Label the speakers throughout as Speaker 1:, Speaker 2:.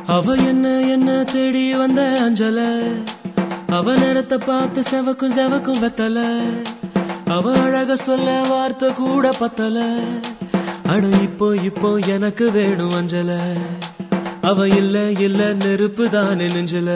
Speaker 1: அவ என்ன தேடி வந்த அஞ்சல அவ நேரத்தை பார்த்து செவக்கும் வெத்தல அவ அழக சொல்ல வார்த்தை கூட பத்தல அடு இப்போ எனக்கு வேணும் அஞ்சல அவ இல்ல நெருப்பு தானே நெஞ்சல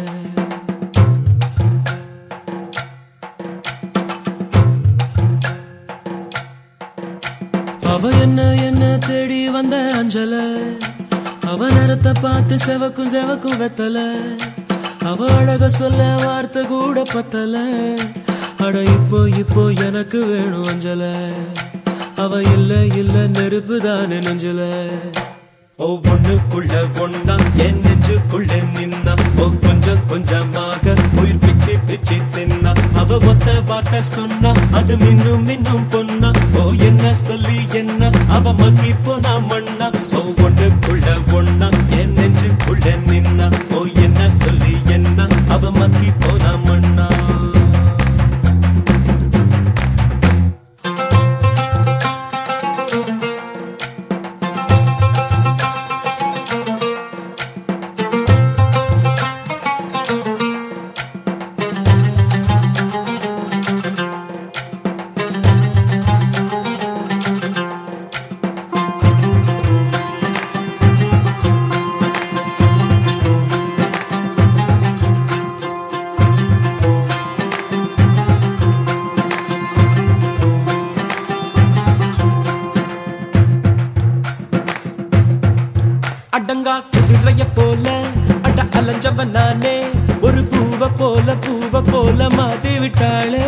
Speaker 1: அவ என்ன தேடி வந்த அஞ்சல அவ நேரத்தை பார்த்து செவக்கும் வெத்தல அவ அழக சொல்ல வார்த்தை கூட பத்தல அட இப்போ எனக்கு வேணும் அஞ்சல அவ இல்ல நெருப்பு தானே நெஞ்சல ஒவ்வொன்னுக்குள்ள ஒன்னா என் நெஞ்சுக்குள்ள நின்னா கொஞ்சமாக உயிர் பிச்சு தின்னா அவ ஒத்த வார்த்தை சொன்னா அது மின்னும் பொன்னா என்ன சொல்லி என்ன அவ மக்கி போனா மண்ணா ஒவ்வொன்னுக்குள்ள ஒன்னா என் நெஞ்சுக்குள்ள நின்னா என்ன சொல்லி என்ன அவ மக்கி போனா மண்ணா அடங்கா குதிரைய போல அட அலைஞ்சவன் நானே ஒரு பூவ போல மாத்தி விட்டாளே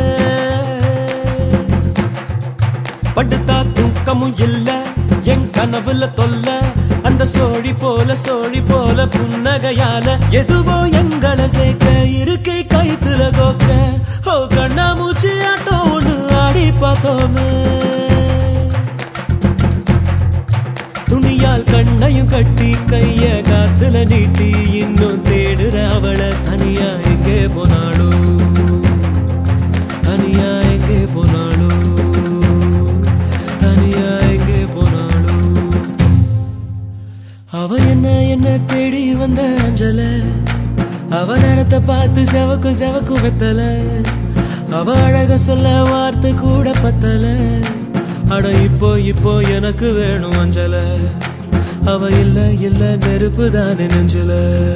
Speaker 1: படுத்தா தூக்கமும் இல்ல என் கனவுல தொல்ல அந்த சோழி போல புன்னகையால எதுவோ எங்களை சேர்க்க இருக்கை கைத்துல கோக்க கண்ணா மூச்சு ஆட்டம் ஒண்ணு ஆடி பார்த்தோமே துணியால் கண்ணையும் கட்டி கைய காத்துல நீட்டி இன்னும் தேடுற அவளை தனியா எங்கே போனாளோ அவ என்ன தேடி வந்த அஞ்சல அவ நேரத்தை பார்த்து செவக்கும் வெத்தல அவ அழக சொல்ல வார்த்தை கூட பத்தல அட இப்போ எனக்கு வேணும் அஞ்சல அவ இல்ல நெருப்பு தானே நெஞ்சல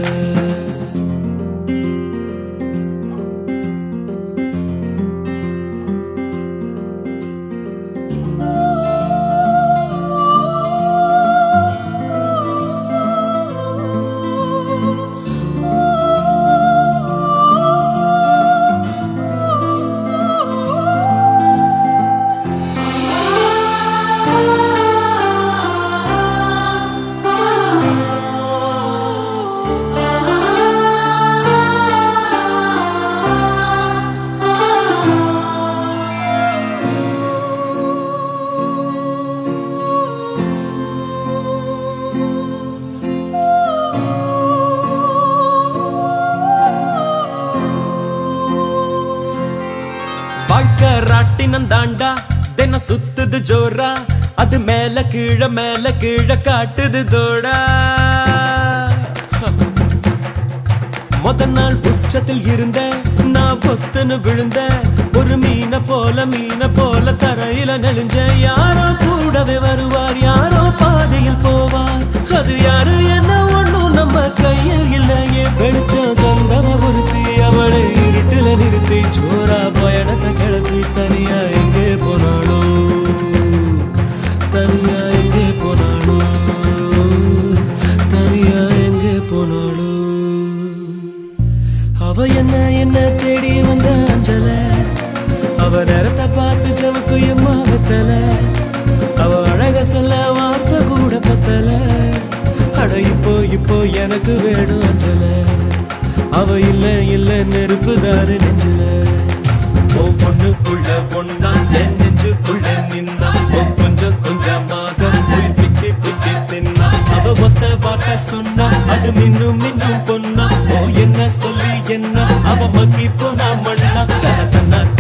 Speaker 1: ராட்டினம் தாண்டா தின சுத்துது ஜோரா அது மேல கீழ காட்டுது தோடா முத நாள் உச்சத்தில் இருந்த நான் பொத்துன்னு விழுந்த ஒரு மீன போல தரையில நெளிஞ்ச யாரோ கூடவே வருவார் யாரோ பாதையில் போவார் அது யாரு என்ன ஒண்ணும் நம்ம கையில் இல்லையே வெளிச்சம் தந்தவ ஒருத்தி அவளை இருட்டுல நிறுத்தி ஜோரா பயணத்தை கிளப்பி தனியா எங்கே போனாளோ அவ என்ன தேடி வந்த அஞ்சல அவ நேரத்தை பார்த்து செவக்கு எம்மா வெத்தல அவ அழக சொல்ல வார்த்தை கூட பத்தல அட இப்போ எனக்கு வேணும் அஞ்சல அவ இல்ல நெருப்பு தானே நெஞ்சல ஒவ்வொன்னுக்குள்ள ஒன்னா என் நெஞ்சுக்குள்ள நின்னா கொஞ்சமாக உயிர் பிச்சு தின்னா அவ ஒத்த வார்த்தை சொன்னா அது மின்னும் பொன்னா என்ன சொல்லி என்ன அவ மக்கி போனா மண்ணா தன